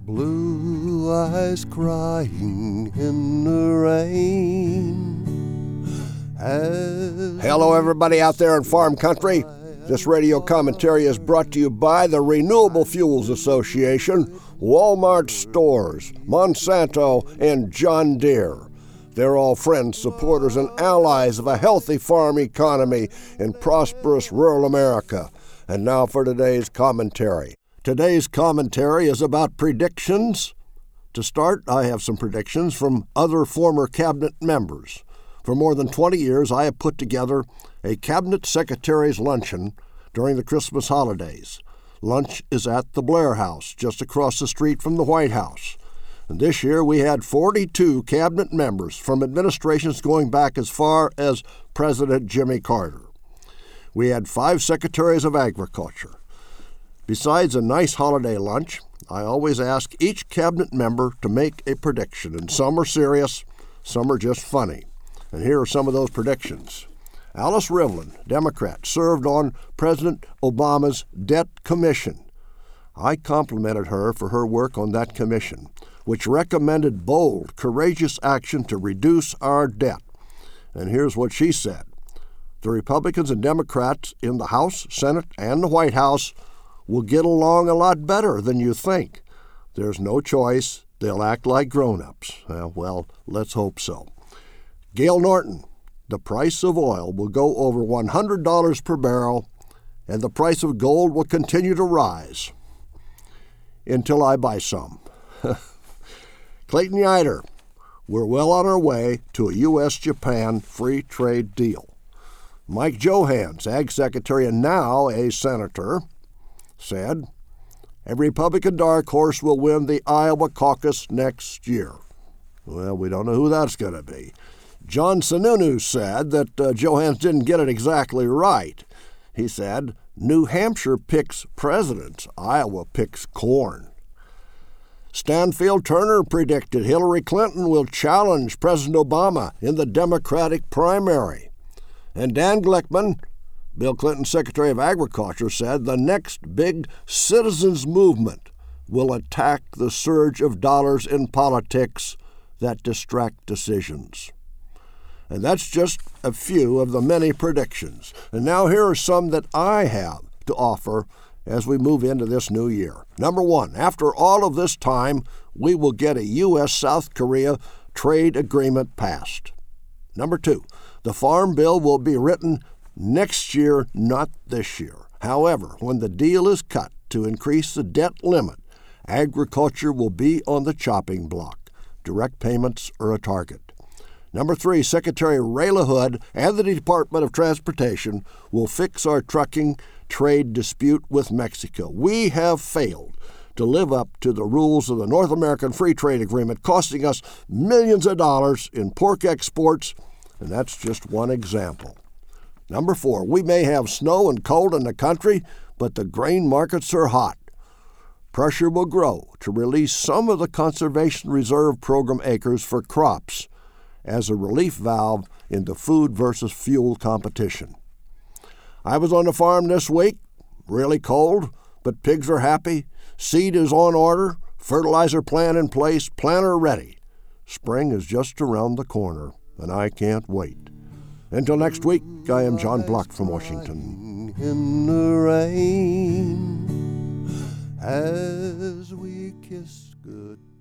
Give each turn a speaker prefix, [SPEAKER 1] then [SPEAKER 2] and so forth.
[SPEAKER 1] Blue eyes crying in the rain.
[SPEAKER 2] Hello, everybody out there in farm country. This radio commentary is brought to you by the Renewable Fuels Association, Walmart Stores, Monsanto, and John Deere. They're all friends, supporters, and allies of a healthy farm economy in prosperous rural America. And now for today's commentary. Today's commentary is about predictions. To start, I have some predictions from other former cabinet members. For more than 20 years, I have put together a cabinet secretary's luncheon during the Christmas holidays. Lunch is at the Blair House, just across the street from the White House. And this year we had 42 cabinet members from administrations going back as far as President Jimmy Carter. We had 5 secretaries of agriculture. Besides a nice holiday lunch, I always ask each cabinet member to make a prediction, and some are serious, some are just funny. And here are some of those predictions. Alice Rivlin, Democrat, served on President Obama's Debt Commission. I complimented her for her work on that commission, which recommended bold, courageous action to reduce our debt. And here's what she said. The Republicans and Democrats in the House, Senate, and the White House will get along a lot better than you think. There's no choice. They'll act like grown-ups. Well, let's hope so. Gail Norton, the price of oil will go over $100 per barrel, and the price of gold will continue to rise until I buy some. Clayton Yiter, we're well on our way to a U.S.-Japan free trade deal. Mike Johans, Ag Secretary and now a senator, said, a Republican dark horse will win the Iowa caucus next year. Well, we don't know who that's going to be. John Sununu said that Johans didn't get it exactly right. He said, New Hampshire picks presidents, Iowa picks corn. Stanfield Turner predicted Hillary Clinton will challenge President Obama in the Democratic primary. And Dan Glickman, Bill Clinton's Secretary of Agriculture, said the next big citizens movement will attack the surge of dollars in politics that distract decisions. And that's just a few of the many predictions. And now here are some that I have to offer as we move into this new year. Number 1, after all of this time, we will get a U.S.-South Korea trade agreement passed. Number 2, the Farm Bill will be written next year, not this year. However, when the deal is cut to increase the debt limit, agriculture will be on the chopping block. Direct payments are a target. Number 3, Secretary Ray LaHood and the Department of Transportation will fix our trucking trade dispute with Mexico. We have failed to live up to the rules of the North American Free Trade Agreement, costing us millions of dollars in pork exports, and that's just one example. Number 4, we may have snow and cold in the country, but the grain markets are hot. Pressure will grow to release some of the Conservation Reserve Program acres for crops as a relief valve in the food versus fuel competition. I was on the farm this week, really cold, but pigs are happy. Seed is on order, fertilizer plan in place, planter ready. Spring is just around the corner, and I can't wait. Until next week, I am John Block from Washington.
[SPEAKER 1] In the rain, as we kiss good